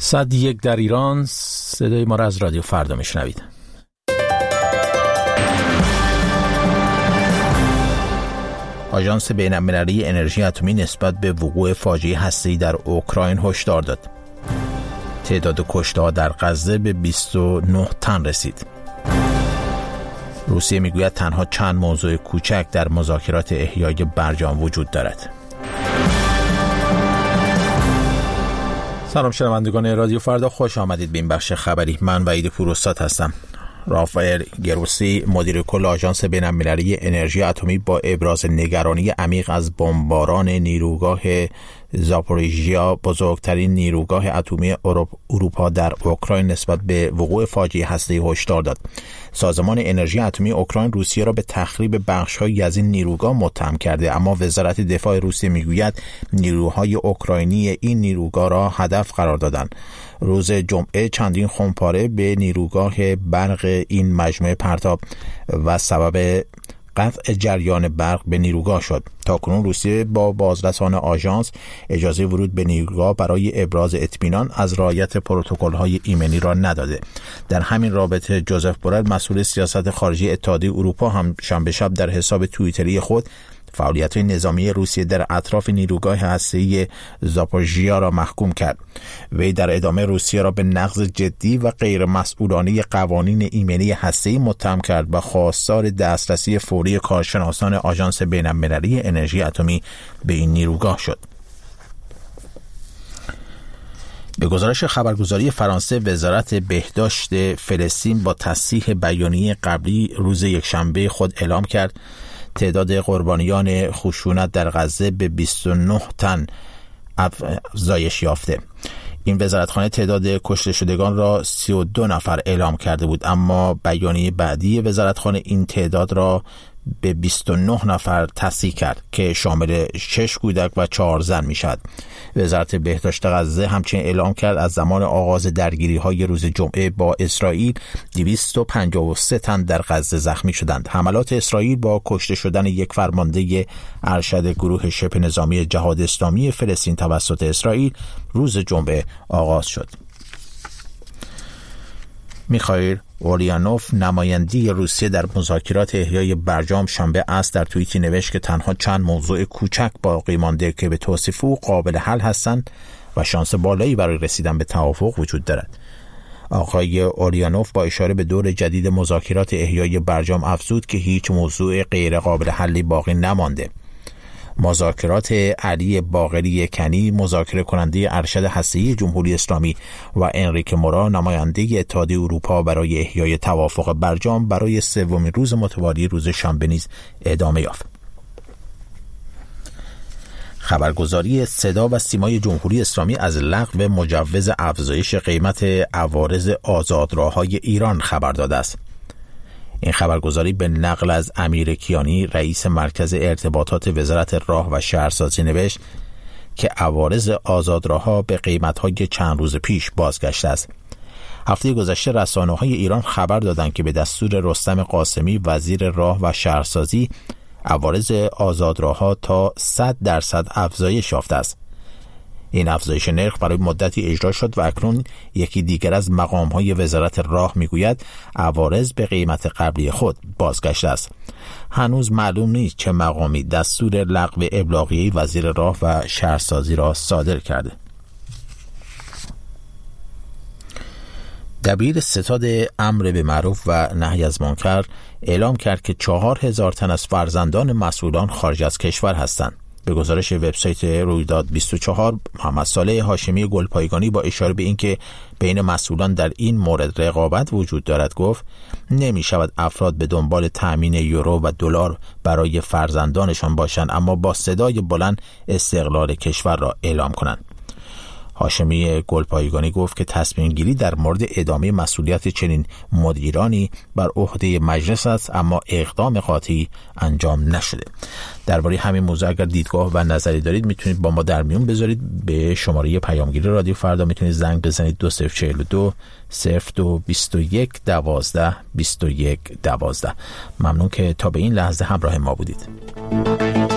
ساعت 1 در ایران. صدای ما را از رادیو فردا میشنوید. آژانس بین‌المللی انرژی اتمی نسبت به وقوع فاجعه هسته‌ای در اوکراین هشدار داد. تعداد کشته‌ها در غزه به 29 تن رسید. روسیه میگوید تنها چند موضوع کوچک در مذاکرات احیای برجام وجود دارد. سلام شنوندگان رادیو فردا، خوش آمدید به این بخش خبری. من وحید پوروستاد هستم. رافائل گروسی، مدیر کل آژانس بین‌المللی انرژی اتمی، با ابراز نگرانی عمیق از بمباران نیروگاه زاپوریژیا، بزرگترین نیروگاه اتمی اروپا در اوکراین، نسبت به وقوع فاجعه هسته‌ای هشدار داد. سازمان انرژی اتمی اوکراین روسیه را به تخریب بخش‌هایی از این نیروگاه متهم کرده، اما وزارت دفاع روسیه میگوید نیروهای اوکراینی این نیروگاه را هدف قرار دادند. روز جمعه چندین خمپاره به نیروگاه برق این مجموعه پرتاب و سبب قطع جریان برق به نیروگاه شد. تاکنون روسیه با بازرسان آژانس اجازه ورود به نیروگاه برای ابراز اطمینان از رعایت پروتکل‌های ایمنی را نداده. در همین رابطه جوزف بورل، مسئول سیاست خارجی اتحادیه اروپا، هم شنبه شب در حساب توییتری خود فعالیت‌های نظامی روسیه در اطراف نیروگاه هسته‌ای زاپوریژیا را محکوم کرد. وی در ادامه روسیه را به نقض جدی و غیر مسئولانه قوانین ایمنی هسته‌ای متهم کرد و خواستار دسترسی فوری کارشناسان آژانس بین‌المللی انرژی اتمی به این نیروگاه شد. به گزارش خبرگزاری فرانسه، وزارت بهداشت فلسطین با تصحیح بیانیه قبلی روز یکشنبه خود اعلام کرد تعداد قربانیان خشونت در غزه به 29 تن افزایش یافته. این وزارتخانه تعداد کشته شدگان را 32 نفر اعلام کرده بود، اما بیانیه بعدی وزارتخانه این تعداد را به 29 نفر تصحیح کرد که شامل 6 کودک و 4 زن می شود. وزارت بهداشت غزه همچنین اعلام کرد از زمان آغاز درگیری‌های روز جمعه با اسرائیل 253 تن در غزه زخمی شدند. حملات اسرائیل با کشته شدن یک فرمانده ارشد گروه شبه نظامی جهاد اسلامی فلسطین توسط اسرائیل روز جمعه آغاز شد. میخائیل اولیانوف، نماینده روسیه در مذاکرات احیای برجام، شنبه عصر در توییتی نوشت که تنها چند موضوع کوچک باقی مانده که به توصیف او قابل حل هستند و شانس بالایی برای رسیدن به توافق وجود دارد. آقای اولیانوف با اشاره به دور جدید مذاکرات احیای برجام افزود که هیچ موضوع غیر قابل حلی باقی نمانده. مذاکرات علی باقری کنی، مذاکره کننده ارشد هسته‌ای جمهوری اسلامی، و انریک مورا، نماینده اتحادیه اروپا برای احیای توافق برجام، برای سومین روز متوالی روز شنبه نیز ادامه یافت. خبرگزاری صدا و سیمای جمهوری اسلامی از لغو مجوز افزایش قیمت عوارض آزادراه‌های ایران خبر داده است. این خبرگزاری به نقل از امیر کیانی، رئیس مرکز ارتباطات وزارت راه و شهرسازی، نوشت که عوارض آزادراه‌ها به قیمت‌های چند روز پیش بازگشته است. هفته گذشته رسانه‌های ایران خبر دادند که به دستور رستم قاسمی، وزیر راه و شهرسازی، عوارض آزادراه‌ها تا 100% افزایش یافته است. این افزایش نرخ برای مدتی اجرا شد و اکنون یکی دیگر از مقام‌های وزارت راه میگوید عوارض به قیمت قبلی خود بازگشته است. هنوز معلوم نیست چه مقامی دستور لغو ابلاغیه وزیر راه و شهرسازی را صادر کرده. دبیر ستاد امر به معروف و نهی از منکر اعلام کرد که 4000 تن از فرزندان مسئولان خارج از کشور هستند. به گزارش وبسایت رویداد 24، محمد صالح هاشمی گلپایگانی با اشاره به اینکه بین مسئولان در این مورد رقابت وجود دارد گفت نمی شود افراد به دنبال تأمین یورو و دلار برای فرزندانشان باشند اما با صدای بلند استقلال کشور را اعلام کنند. هاشمی گلپایگانی گفت که تصمیم گیری در مورد ادامه مسئولیت چنین مدیرانی بر عهده مجلس است اما اقدام قاطعی انجام نشده. درباره همین موضوع اگر دیدگاه و نظری دارید میتونید با ما در میون بذارید. به شماره پیامگیری رادیو فردا میتونید زنگ بزنید 2042 02 21 12 21 12. ممنون که تا به این لحظه همراه ما بودید.